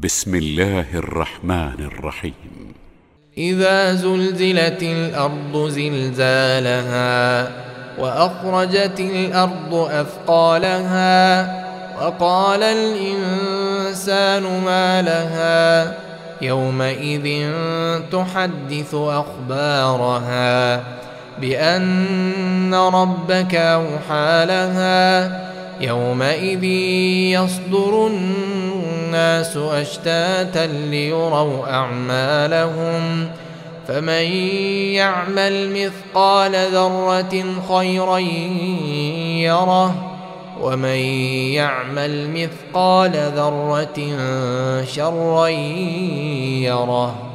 بسم الله الرحمن الرحيم. إذا زلزلت الأرض زلزالها وأخرجت الأرض أثقالها وقال الإنسان ما لها يومئذ تحدث أخبارها بأن ربك أوحى لها يومئذ يصدر الناس أشتاتا ليروا أعمالهم فمن يعمل مثقال ذرة خيرا يره ومن يعمل مثقال ذرة شرا يره.